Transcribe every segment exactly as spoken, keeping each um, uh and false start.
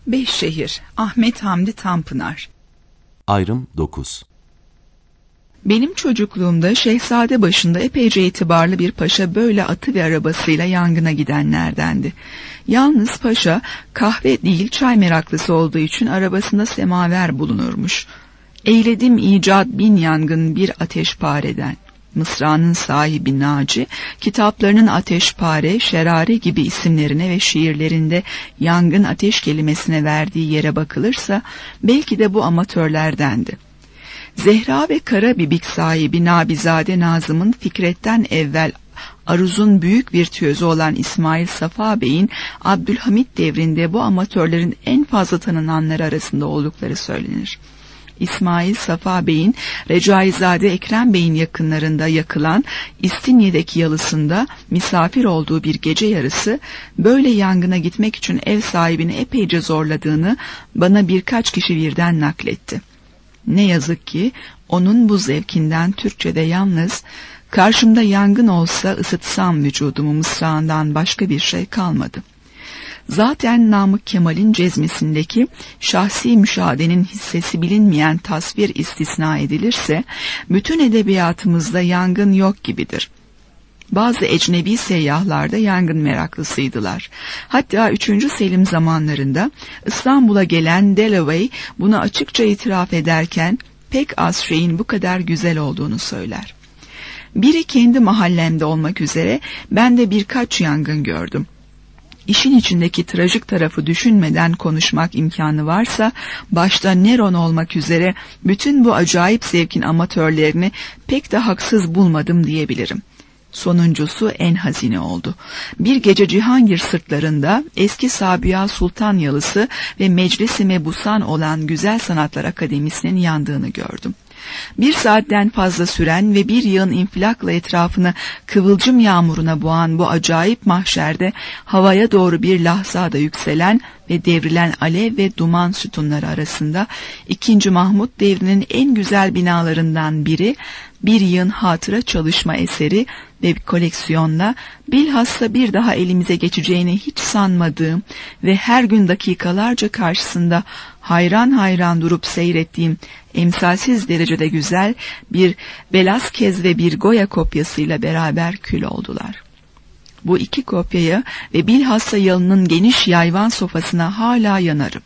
Beşşehir, Ahmet Hamdi Tanpınar. Ayrım dokuz. Benim çocukluğumda Şehzadebaşı'nda epeyce itibarlı bir paşa böyle atı ve arabasıyla yangına gidenlerdendi. Yalnız paşa kahve değil çay meraklısı olduğu için arabasında semaver bulunurmuş. Eyledim icat bin yangın bir ateşpareden. Mısra'nın sahibi Naci, kitaplarının ateşpare, şerare gibi isimlerine ve şiirlerinde yangın ateş kelimesine verdiği yere bakılırsa belki de bu amatörlerdendi. Zehra ve Karabibik sahibi Nabizade Nazım'ın Fikret'ten evvel aruzun büyük virtüözü olan İsmail Safa Bey'in Abdülhamit devrinde bu amatörlerin en fazla tanınanları arasında oldukları söylenir. İsmail Safa Bey'in Recaizade Ekrem Bey'in yakınlarında yakılan İstinye'deki yalısında misafir olduğu bir gece yarısı böyle yangına gitmek için ev sahibini epeyce zorladığını bana birkaç kişi birden nakletti. Ne yazık ki onun bu zevkinden Türkçe'de yalnız karşımda yangın olsa ısıtsam vücudumu mısrağından başka bir şey kalmadı. Zaten Namık Kemal'in cezmesindeki şahsi müşahedenin hissesi bilinmeyen tasvir istisna edilirse bütün edebiyatımızda yangın yok gibidir. Bazı ecnebi seyyahlar da yangın meraklısıydılar. Hatta üçüncü Selim zamanlarında İstanbul'a gelen Dalloway bunu açıkça itiraf ederken pek az şeyin bu kadar güzel olduğunu söyler. Biri kendi mahallemde olmak üzere ben de birkaç yangın gördüm. İşin içindeki trajik tarafı düşünmeden konuşmak imkanı varsa, başta Neron olmak üzere bütün bu acayip zevkin amatörlerini pek de haksız bulmadım diyebilirim. Sonuncusu en hazine oldu. Bir gece Cihangir sırtlarında eski Sabiha Sultan yalısı ve Meclis-i Mebusan olan Güzel Sanatlar Akademisi'nin yandığını gördüm. Bir saatten fazla süren ve bir yığın infilakla etrafını kıvılcım yağmuruna boğan bu acayip mahşerde havaya doğru bir lahzada yükselen ve devrilen alev ve duman sütunları arasında ikinci. Mahmut devrinin en güzel binalarından biri, bir yığın hatıra çalışma eseri ve bir koleksiyonla bilhassa bir daha elimize geçeceğini hiç sanmadığım ve her gün dakikalarca karşısında hayran hayran durup seyrettiğim emsalsiz derecede güzel bir Velázquez ve bir Goya kopyasıyla beraber kül oldular. Bu iki kopyaya ve bilhassa yalının geniş yayvan sofasına hala yanarım.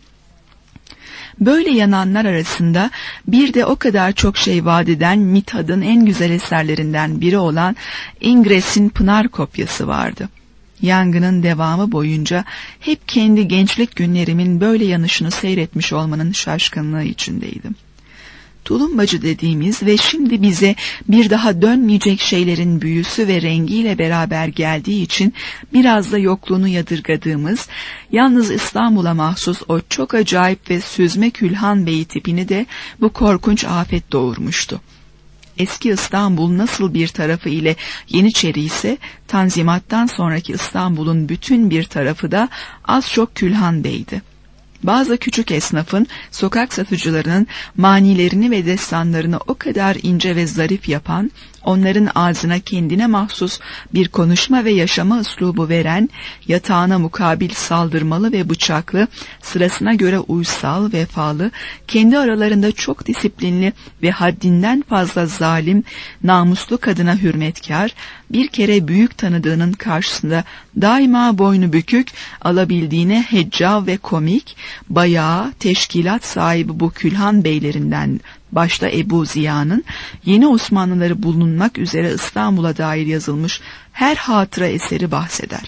Böyle yananlar arasında bir de o kadar çok şey vaat eden Mithat'ın en güzel eserlerinden biri olan Ingres'in Pınar kopyası vardı. Yangının devamı boyunca hep kendi gençlik günlerimin böyle yanışını seyretmiş olmanın şaşkınlığı içindeydim. Tulumbacı dediğimiz ve şimdi bize bir daha dönmeyecek şeylerin büyüsü ve rengiyle beraber geldiği için biraz da yokluğunu yadırgadığımız, yalnız İstanbul'a mahsus o çok acayip ve süzme Külhan Bey tipini de bu korkunç afet doğurmuştu. Eski İstanbul nasıl bir tarafı ile Yeniçeri ise, Tanzimat'tan sonraki İstanbul'un bütün bir tarafı da az çok Külhan Bey'di. Bazı küçük esnafın, sokak satıcılarının manilerini ve destanlarını o kadar ince ve zarif yapan, onların ağzına kendine mahsus bir konuşma ve yaşama üslubu veren, yatağına mukabil saldırmalı ve bıçaklı, sırasına göre uysal, vefalı, kendi aralarında çok disiplinli ve haddinden fazla zalim, namuslu kadına hürmetkar, bir kere büyük tanıdığının karşısında daima boynu bükük, alabildiğine heccav ve komik, bayağı teşkilat sahibi bu Külhan beylerinden başta Ebu Ziya'nın yeni Osmanlıları bulunmak üzere İstanbul'a dair yazılmış her hatıra eseri bahseder.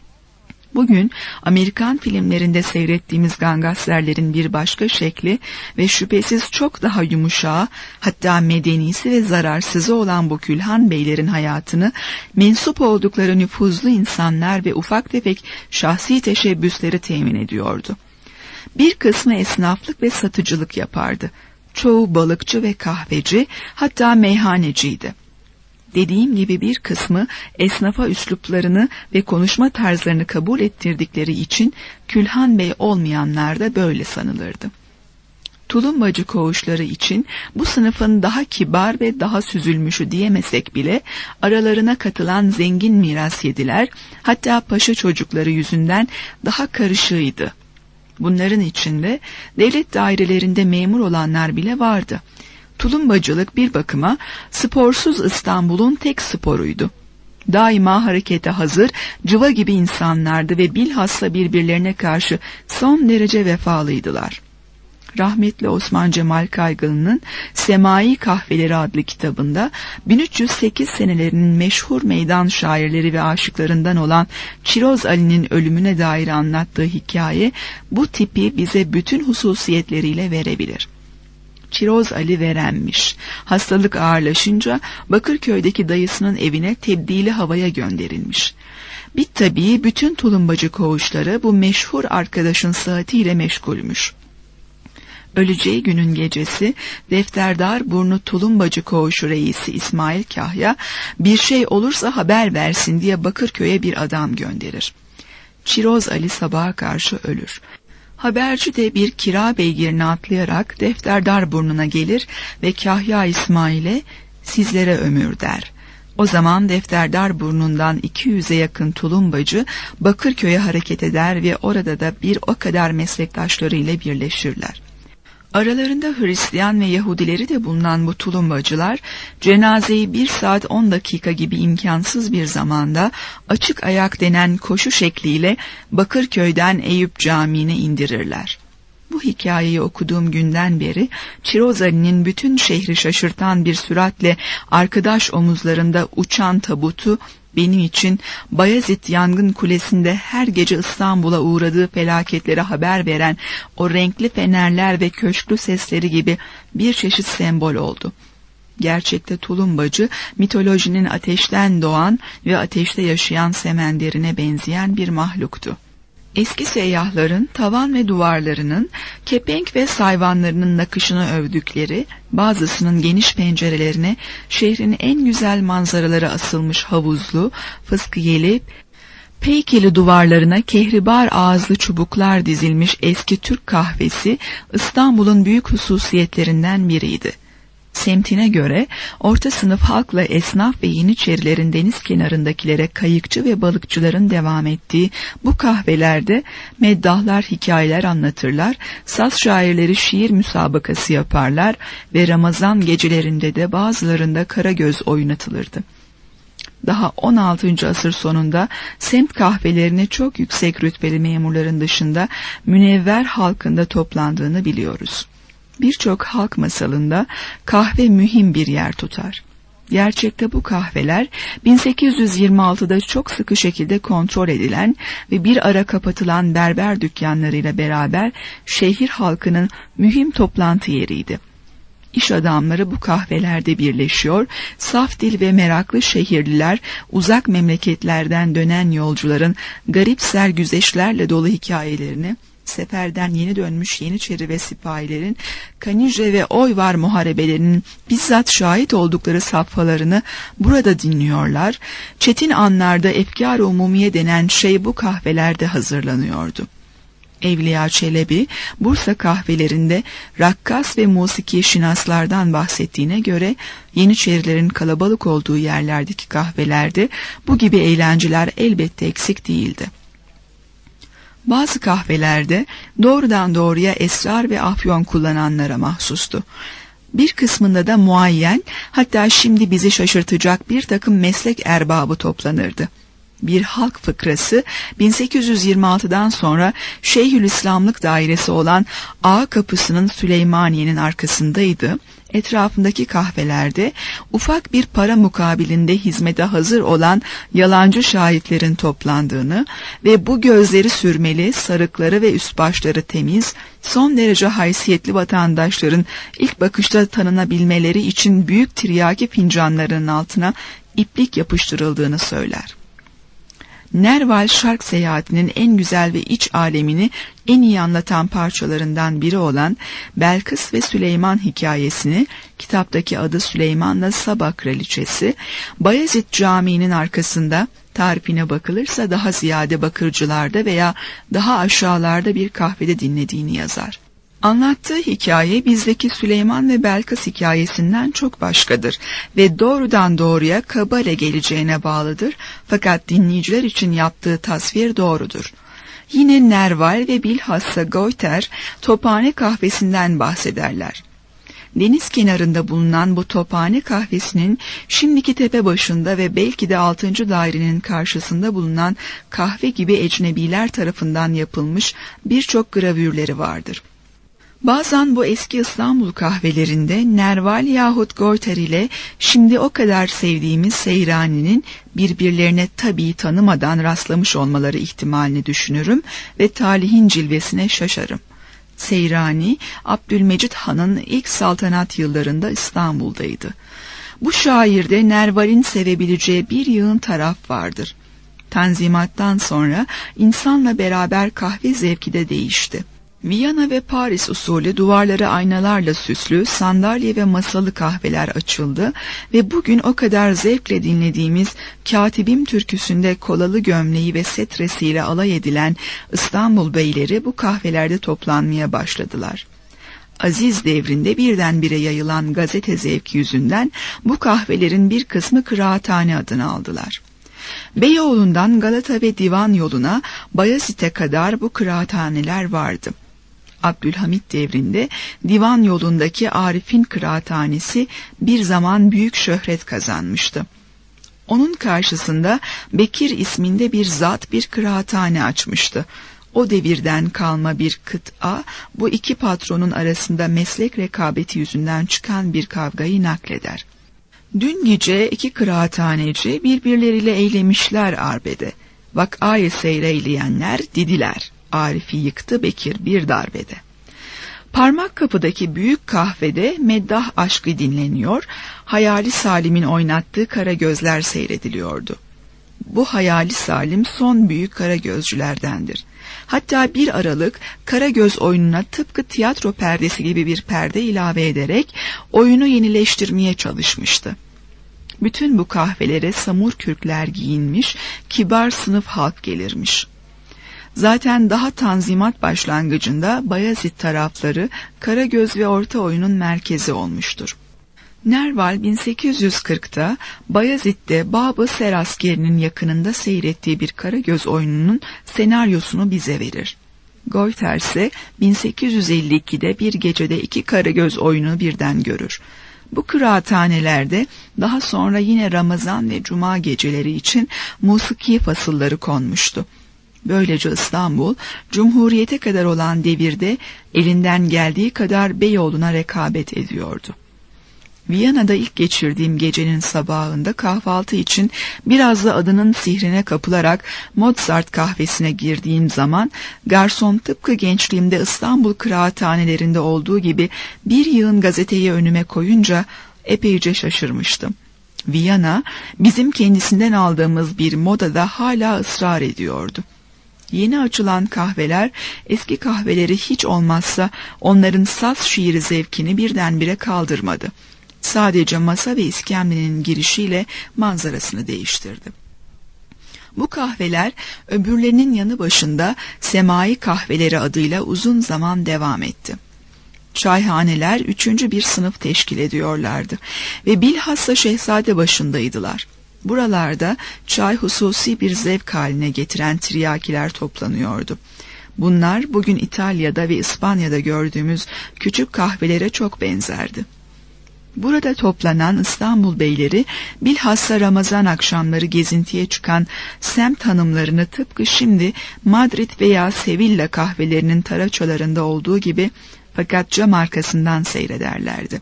Bugün Amerikan filmlerinde seyrettiğimiz gangsterlerin bir başka şekli ve şüphesiz çok daha yumuşağı, hatta medenisi ve zararsızı olan bu Külhan beylerin hayatını mensup oldukları nüfuzlu insanlar ve ufak tefek şahsi teşebbüsleri temin ediyordu. Bir kısmı esnaflık ve satıcılık yapardı. Çoğu balıkçı ve kahveci, hatta meyhaneciydi. Dediğim gibi bir kısmı esnafa üsluplarını ve konuşma tarzlarını kabul ettirdikleri için Külhan Bey olmayanlar da böyle sanılırdı. Tulumbacı koğuşları için bu sınıfın daha kibar ve daha süzülmüşü diyemesek bile aralarına katılan zengin miras yediler, hatta paşa çocukları yüzünden daha karışığıydı. Bunların içinde devlet dairelerinde memur olanlar bile vardı. Tulumbacılık bir bakıma sporsuz İstanbul'un tek sporuydu. Daima harekete hazır, cıva gibi insanlardı ve bilhassa birbirlerine karşı son derece vefalıydılar. Rahmetli Osman Cemal Kaygılı'nın Semai Kahveleri adlı kitabında bin üç yüz sekiz senelerinin meşhur meydan şairleri ve aşıklarından olan Çiroz Ali'nin ölümüne dair anlattığı hikaye bu tipi bize bütün hususiyetleriyle verebilir. Çiroz Ali verenmiş. Hastalık ağırlaşınca Bakırköy'deki dayısının evine tebdili havaya gönderilmiş. Bit tabii bütün tulumbacı koğuşları bu meşhur arkadaşın sıhhatiyle meşgulmüş. Öleceği günün gecesi Defterdar Burnu Tulumbacı Koğuşu reisi İsmail Kahya bir şey olursa haber versin diye Bakırköy'e bir adam gönderir. Çiroz Ali sabaha karşı ölür. Haberci de bir kira beygirini atlayarak Defterdar Burnu'na gelir ve Kahya İsmail'e sizlere ömür der. O zaman Defterdar Burnu'ndan iki yüze yakın tulumbacı Bakırköy'e hareket eder ve orada da bir o kadar meslektaşlarıyla birleşirler. Aralarında Hristiyan ve Yahudileri de bulunan bu tulumbacılar, cenazeyi bir saat on dakika gibi imkansız bir zamanda açık ayak denen koşu şekliyle Bakırköy'den Eyüp Camii'ne indirirler. Bu hikayeyi okuduğum günden beri Çiroz Ali'nin bütün şehri şaşırtan bir süratle arkadaş omuzlarında uçan tabutu, benim için Bayezid Yangın Kulesi'nde her gece İstanbul'a uğradığı felaketlere haber veren o renkli fenerler ve köşklü sesleri gibi bir çeşit sembol oldu. Gerçekte tulumbacı, mitolojinin ateşten doğan ve ateşte yaşayan semenderine benzeyen bir mahluktu. Eski seyyahların tavan ve duvarlarının, kepenk ve sayvanlarının nakışını övdükleri, bazısının geniş pencerelerine şehrin en güzel manzaraları asılmış havuzlu, fıskiyeli, peykeli duvarlarına kehribar ağızlı çubuklar dizilmiş eski Türk kahvesi İstanbul'un büyük hususiyetlerinden biriydi. Semtine göre orta sınıf halkla esnaf ve yeniçerilerin deniz kenarındakilere kayıkçı ve balıkçıların devam ettiği bu kahvelerde meddahlar hikayeler anlatırlar, saz şairleri şiir müsabakası yaparlar ve Ramazan gecelerinde de bazılarında Karagöz oynatılırdı. Daha on altıncı asır sonunda semt kahvelerine çok yüksek rütbeli memurların dışında münevver halkında toplandığını biliyoruz. Birçok halk masalında kahve mühim bir yer tutar. Gerçekte bu kahveler bin sekiz yüz yirmi altıda çok sıkı şekilde kontrol edilen ve bir ara kapatılan berber dükkanlarıyla beraber şehir halkının mühim toplantı yeriydi. İş adamları bu kahvelerde birleşiyor, saf dil ve meraklı şehirliler, uzak memleketlerden dönen yolcuların garip sergüzeşlerle dolu hikayelerini, seferden yeni dönmüş Yeniçeri ve sipahilerin Kanice ve Oyvar muharebelerinin bizzat şahit oldukları safhalarını burada dinliyorlar. Çetin anlarda efkar-ı umumiye denen şey bu kahvelerde hazırlanıyordu. Evliya Çelebi, Bursa kahvelerinde rakkas ve musiki şinaslardan bahsettiğine göre Yeniçerilerin kalabalık olduğu yerlerdeki kahvelerde bu gibi eğlenceler elbette eksik değildi. Bazı kahvelerde doğrudan doğruya esrar ve afyon kullananlara mahsustu. Bir kısmında da muayyen, hatta şimdi bizi şaşırtacak bir takım meslek erbabı toplanırdı. Bir halk fıkrası bin sekiz yüz yirmi altıdan sonra Şeyhülislamlık dairesi olan Ağa Kapısı'nın Süleymaniye'nin arkasındaydı. Etrafındaki kahvelerde ufak bir para mukabilinde hizmete hazır olan yalancı şahitlerin toplandığını ve bu gözleri sürmeli, sarıkları ve üst başları temiz, son derece haysiyetli vatandaşların ilk bakışta tanınabilmeleri için büyük tiryaki fincanlarının altına iplik yapıştırıldığını söyler. Nerval Şark seyahatinin en güzel ve iç alemini en iyi anlatan parçalarından biri olan Belkıs ve Süleyman hikayesini, kitaptaki adı Süleyman'la Saba Kraliçesi, Bayezid Camii'nin arkasında, tarifine bakılırsa daha ziyade bakırcılarda veya daha aşağılarda bir kahvede dinlediğini yazar. Anlattığı hikaye bizdeki Süleyman ve Belkıs hikayesinden çok başkadır ve doğrudan doğruya Kabale geleceğine bağlıdır, fakat dinleyiciler için yaptığı tasvir doğrudur. Yine Nerval ve bilhassa Goiter Tophane kahvesinden bahsederler. Deniz kenarında bulunan bu Tophane kahvesinin şimdiki tepe başında ve belki de altıncı dairenin karşısında bulunan kahve gibi ecnebiler tarafından yapılmış birçok gravürleri vardır. Bazen bu eski İstanbul kahvelerinde Nerval yahut Goiter ile şimdi o kadar sevdiğimiz Seyrani'nin birbirlerine tabii tanımadan rastlamış olmaları ihtimalini düşünürüm ve talihin cilvesine şaşarım. Seyrani, Abdülmecit Han'ın ilk saltanat yıllarında İstanbul'daydı. Bu şairde Nerval'in sevebileceği bir yığın taraf vardır. Tanzimattan sonra insanla beraber kahve zevki de değişti. Viyana ve Paris usulü duvarları aynalarla süslü, sandalye ve masalı kahveler açıldı ve bugün o kadar zevkle dinlediğimiz Katibim türküsünde kolalı gömleği ve setresiyle alay edilen İstanbul beyleri bu kahvelerde toplanmaya başladılar. Aziz devrinde birdenbire yayılan gazete zevki yüzünden bu kahvelerin bir kısmı kıraathane adını aldılar. Beyoğlu'ndan Galata ve Divan yoluna Bayezid'e kadar bu kıraathaneler vardı. Abdülhamit devrinde Divan yolundaki Arif'in kıraathanesi bir zaman büyük şöhret kazanmıştı. Onun karşısında Bekir isminde bir zat bir kıraathane açmıştı. O devirden kalma bir kıta, bu iki patronun arasında meslek rekabeti yüzünden çıkan bir kavgayı nakleder. Dün gece iki kıraathaneci birbirleriyle eylemişler arbede. Vakayı seyreyleyenler didiler. Arif'i yıktı Bekir bir darbede. Parmak kapıdaki büyük kahvede meddah aşkı dinleniyor, Hayali Salim'in oynattığı Karagözler seyrediliyordu. Bu Hayali Salim son büyük Karagözcülerdendir. Hatta bir aralık Karagöz oyununa tıpkı tiyatro perdesi gibi bir perde ilave ederek oyunu yenileştirmeye çalışmıştı. Bütün bu kahvelere samur kürkler giyinmiş, kibar sınıf halk gelirmiş. Zaten daha Tanzimat başlangıcında Bayezid tarafları Karagöz ve Orta Oyun'un merkezi olmuştur. Nerval bin sekiz yüz kırkta Bayezid'de Bab-ı Serasker'in yakınında seyrettiği bir Karagöz oyununun senaryosunu bize verir. Goiter ise bin sekiz yüz elli ikide bir gecede iki Karagöz oyunu birden görür. Bu kıraathanelerde daha sonra yine Ramazan ve Cuma geceleri için musiki fasılları konmuştu. Böylece İstanbul, Cumhuriyete kadar olan devirde elinden geldiği kadar Beyoğlu'na rekabet ediyordu. Viyana'da ilk geçirdiğim gecenin sabahında kahvaltı için biraz da adının sihrine kapılarak Mozart kahvesine girdiğim zaman garson tıpkı gençliğimde İstanbul kıraathanelerinde olduğu gibi bir yığın gazeteyi önüme koyunca epeyce şaşırmıştım. Viyana bizim kendisinden aldığımız bir modada hala ısrar ediyordu. Yeni açılan kahveler eski kahveleri hiç olmazsa onların saz şiiri zevkini birdenbire kaldırmadı. Sadece masa ve iskemlenin girişiyle manzarasını değiştirdi. Bu kahveler öbürlerinin yanı başında semai kahveleri adıyla uzun zaman devam etti. Çayhaneler üçüncü bir sınıf teşkil ediyorlardı ve bilhassa Şehzade başındaydılar. Buralarda çay hususi bir zevk haline getiren tiryakiler toplanıyordu. Bunlar bugün İtalya'da ve İspanya'da gördüğümüz küçük kahvelere çok benzerdi. Burada toplanan İstanbul beyleri bilhassa Ramazan akşamları gezintiye çıkan semt hanımlarını tıpkı şimdi Madrid veya Sevilla kahvelerinin taraçalarında olduğu gibi fakat cam arkasından seyrederlerdi.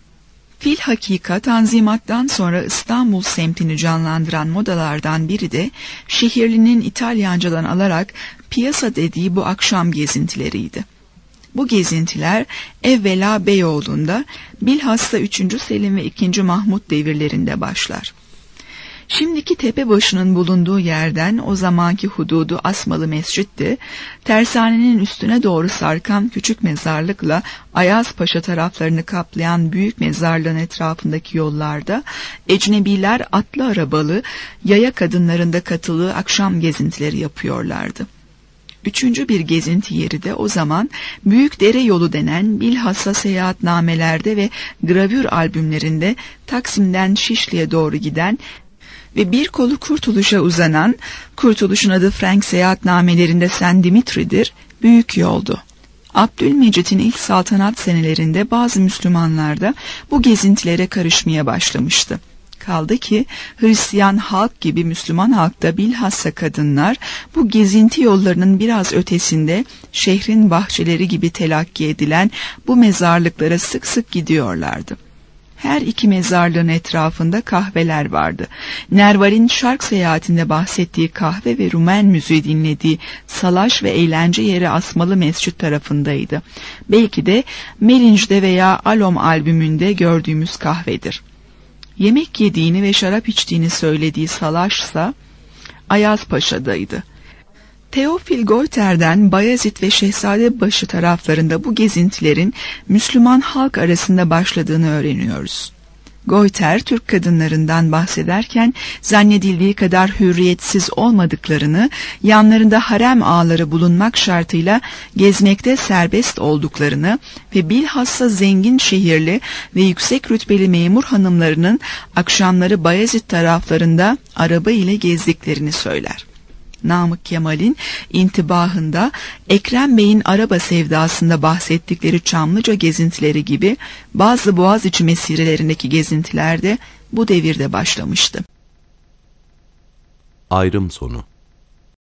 Filhakika Tanzimat'tan sonra İstanbul semtini canlandıran modalardan biri de şehirlinin İtalyancadan alarak piyasa dediği bu akşam gezintileriydi. Bu gezintiler evvela Beyoğlu'nda, bilhassa üçüncü Selim ve ikinci Mahmut devirlerinde başlar. Şimdiki Tepebaşı'nın bulunduğu yerden o zamanki hududu Asmalı Mescid'di, tersanenin üstüne doğru sarkan küçük mezarlıkla Ayazpaşa taraflarını kaplayan büyük mezarlığın etrafındaki yollarda ecnebiler atlı arabalı, yaya kadınlarında katıldığı akşam gezintileri yapıyorlardı. Üçüncü bir gezinti yeri de o zaman Büyük Dere Yolu denen bilhassa seyahatnamelerde ve gravür albümlerinde Taksim'den Şişli'ye doğru giden ve bir kolu Kurtuluş'a uzanan, Kurtuluş'un adı Frank seyahatnamelerinde Saint Dimitri'dir, büyük yoldu. Abdülmecit'in ilk saltanat senelerinde bazı Müslümanlar da bu gezintilere karışmaya başlamıştı. Kaldı ki Hristiyan halk gibi Müslüman halkta bilhassa kadınlar bu gezinti yollarının biraz ötesinde şehrin bahçeleri gibi telakki edilen bu mezarlıklara sık sık gidiyorlardı. Her iki mezarlığın etrafında kahveler vardı. Nerval'in şark seyahatinde bahsettiği kahve ve Rumen müziği dinlediği salaş ve eğlence yeri asmalı mescit tarafındaydı. Belki de Melinge'de veya Alom albümünde gördüğümüz kahvedir. Yemek yediğini ve şarap içtiğini söylediği Salaşsa Ayazpaşa'daydı. Teofil Goyter'den Bayezid ve Şehzadebaşı taraflarında bu gezintilerin Müslüman halk arasında başladığını öğreniyoruz. Goyter, Türk kadınlarından bahsederken zannedildiği kadar hürriyetsiz olmadıklarını, yanlarında harem ağaları bulunmak şartıyla gezmekte serbest olduklarını ve bilhassa zengin şehirli ve yüksek rütbeli memur hanımlarının akşamları Bayezid taraflarında araba ile gezdiklerini söyler. Namık Kemal'in intibahında Ekrem Bey'in araba sevdasında bahsettikleri Çamlıca gezintileri gibi bazı Boğaziçi mesirelerindeki gezintiler de bu devirde başlamıştı. Ayrım sonu.